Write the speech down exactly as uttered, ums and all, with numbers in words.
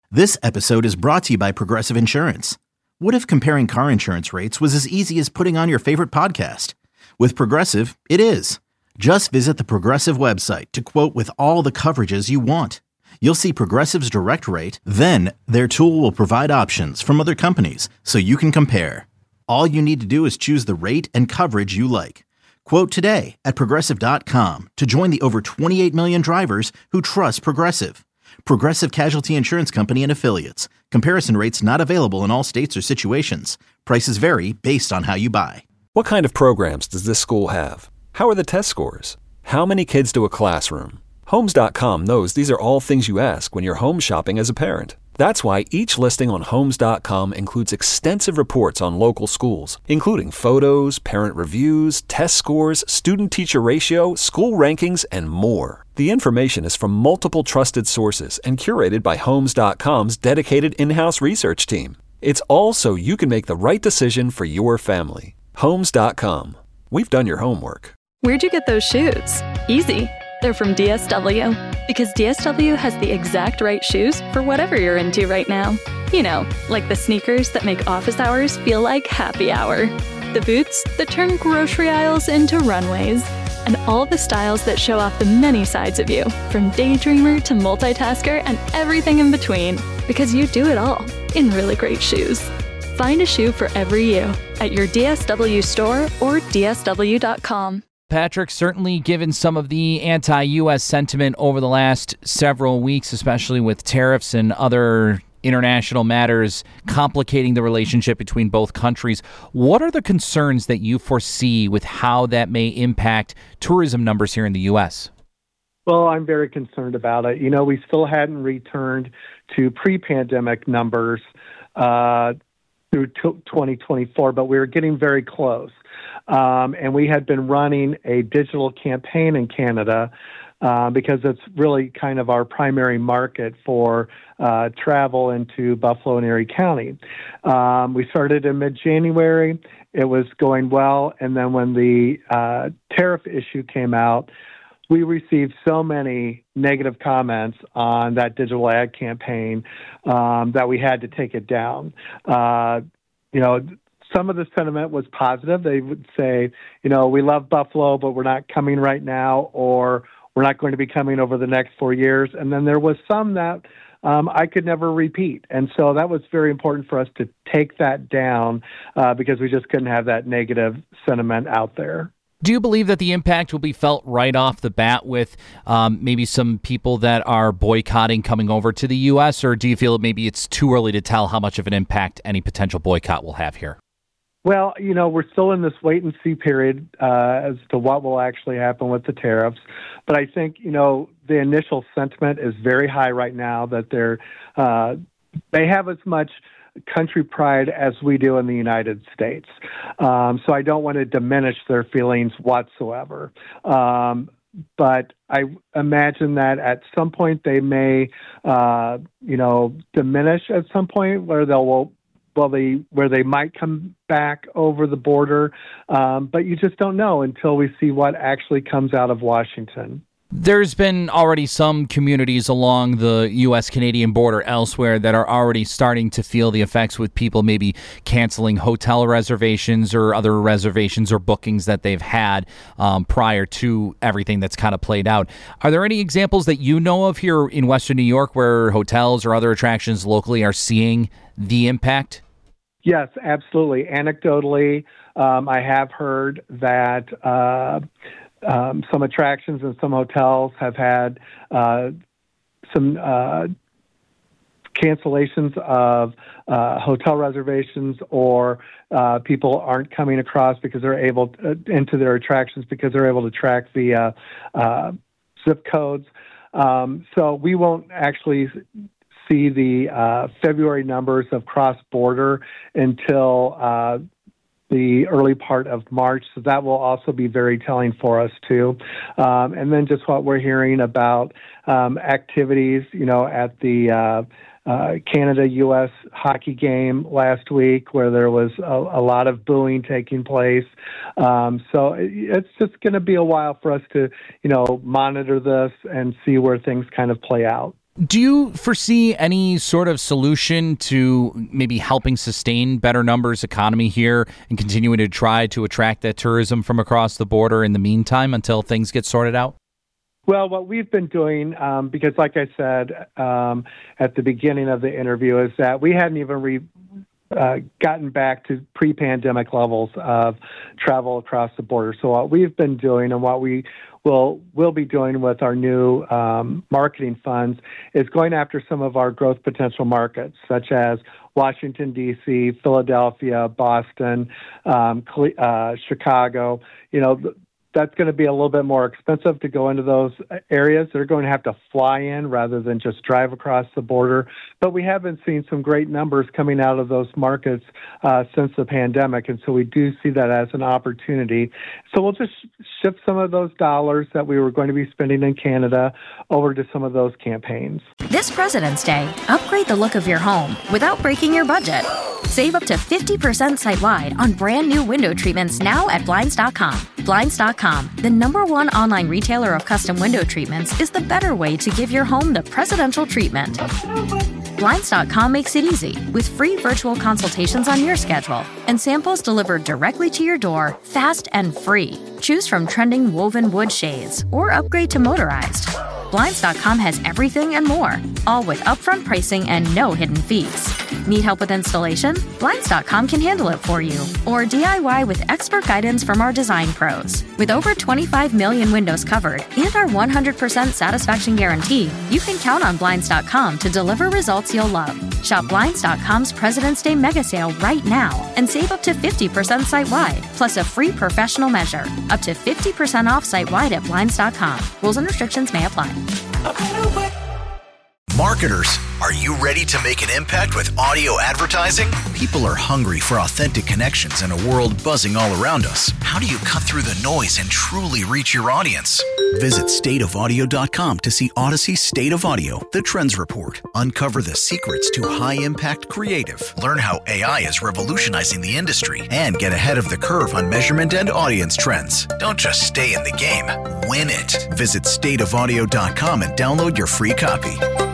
This episode is brought to you by Progressive Insurance. What if comparing car insurance rates was as easy as putting on your favorite podcast? With Progressive, it is. Just visit the Progressive website to quote with all the coverages you want. You'll see Progressive's direct rate, then their tool will provide options from other companies so you can compare. All you need to do is choose the rate and coverage you like. Quote today at progressive dot com to join the over twenty-eight million drivers who trust Progressive. Progressive Casualty Insurance Company and Affiliates. Comparison rates not available in all states or situations. Prices vary based on how you buy. What kind of programs does this school have? How are the test scores? How many kids do a classroom? Homes dot com knows these are all things you ask when you're home shopping as a parent. That's why each listing on Homes dot com includes extensive reports on local schools, including photos, parent reviews, test scores, student-teacher ratio, school rankings, and more. The information is from multiple trusted sources and curated by Homes dot com's dedicated in-house research team. It's all so you can make the right decision for your family. Homes dot com. We've done your homework. Where'd you get those shoes? Easy. They're from D S W. Because D S W has the exact right shoes for whatever you're into right now. You know, like the sneakers that make office hours feel like happy hour. The boots that turn grocery aisles into runways. And all the styles that show off the many sides of you, from daydreamer to multitasker and everything in between. Because you do it all in really great shoes. Find a shoe for every you at your D S W store or D S W dot com. Patrick, certainly given some of the anti-U S sentiment over the last several weeks, especially with tariffs and other international matters complicating the relationship between both countries, what are the concerns that you foresee with how that may impact tourism numbers here in the U S? Well, I'm very concerned about it. You know, we still hadn't returned to pre-pandemic numbers uh, through t- twenty twenty-four, but we were getting very close. Um, and we had been running a digital campaign in Canada uh, because it's really kind of our primary market for uh, travel into Buffalo and Erie County. Um, we started in mid-January. It was going well. And then when the uh, tariff issue came out, we received so many negative comments on that digital ad campaign um, that we had to take it down. Uh, you know, some of the sentiment was positive. They would say, you know, we love Buffalo, but we're not coming right now, or we're not going to be coming over the next four years. And then there was some that um, I could never repeat. And so that was very important for us to take that down uh, because we just couldn't have that negative sentiment out there. Do you believe that the impact will be felt right off the bat with um, maybe some people that are boycotting coming over to the U S, or do you feel maybe it's too early to tell how much of an impact any potential boycott will have here? Well, you know, we're still in this wait-and-see period uh, as to what will actually happen with the tariffs. But I think, you know, the initial sentiment is very high right now that they're uh, they have as much country pride as we do in the United States. Um, so I don't want to diminish their feelings whatsoever. Um, but I imagine that at some point they may, uh, you know, diminish at some point where they'll will, well, they where they might come back over the border. Um, but you just don't know until we see what actually comes out of Washington. There's been already some communities along the U S Canadian border elsewhere that are already starting to feel the effects with people maybe canceling hotel reservations or other reservations or bookings that they've had um, prior to everything that's kind of played out. Are there any examples that you know of here in Western New York where hotels or other attractions locally are seeing the impact? Yes, absolutely. Anecdotally, um, I have heard that uh, Um, some attractions and some hotels have had uh, some uh, cancellations of uh, hotel reservations, or uh, people aren't coming across because they're able to, uh, into their attractions because they're able to track via uh, zip codes. Um, so we won't actually see the uh, February numbers of cross-border until uh, the early part of March, so that will also be very telling for us too. Um, and then just what we're hearing about um, activities, you know, at the uh, uh, Canada-U S hockey game last week, where there was a, a lot of booing taking place. Um, so it, it's just going to be a while for us to, you know, monitor this and see where things kind of play out. Do you foresee any sort of solution to maybe helping sustain better numbers economy here and continuing to try to attract that tourism from across the border in the meantime until things get sorted out? Well, what we've been doing, um, because like I said um, at the beginning of the interview, is that we hadn't even re- uh, gotten back to pre-pandemic levels of travel across the border. So what we've been doing and what we will will be doing with our new um, marketing funds is going after some of our growth potential markets, such as Washington, D C, Philadelphia, Boston, um, uh, Chicago. You know, that's going to be a little bit more expensive to go into those areas. They're going to have to fly in rather than just drive across the border. But we have been seeing some great numbers coming out of those markets uh, since the pandemic, and so we do see that as an opportunity. So we'll just shift some of those dollars that we were going to be spending in Canada over to some of those campaigns. This President's Day, upgrade the look of your home without breaking your budget. Save up to fifty percent site-wide on brand new window treatments now at Blinds dot com. Blinds dot com, the number one online retailer of custom window treatments, is the better way to give your home the presidential treatment. Blinds dot com makes it easy with free virtual consultations on your schedule and samples delivered directly to your door, fast and free. Choose from trending woven wood shades or upgrade to motorized. Blinds dot com has everything and more, all with upfront pricing and no hidden fees. Need help with installation? Blinds dot com can handle it for you. Or D I Y with expert guidance from our design pros. With over twenty-five million windows covered and our one hundred percent satisfaction guarantee, you can count on Blinds dot com to deliver results you'll love. Shop Blinds dot com's President's Day mega sale right now and save up to fifty percent site-wide, plus a free professional measure. Up to fifty percent off site-wide at Blinds dot com. Rules and restrictions may apply. Marketers, are you ready to make an impact with audio advertising? People are hungry for authentic connections in a world buzzing all around us. How do you cut through the noise and truly reach your audience? Visit state of audio dot com to see Odyssey State of Audio, the Trends Report. Uncover the secrets to high-impact creative. Learn how A I is revolutionizing the industry and get ahead of the curve on measurement and audience trends. Don't just stay in the game, win it. Visit state of audio dot com and download your free copy.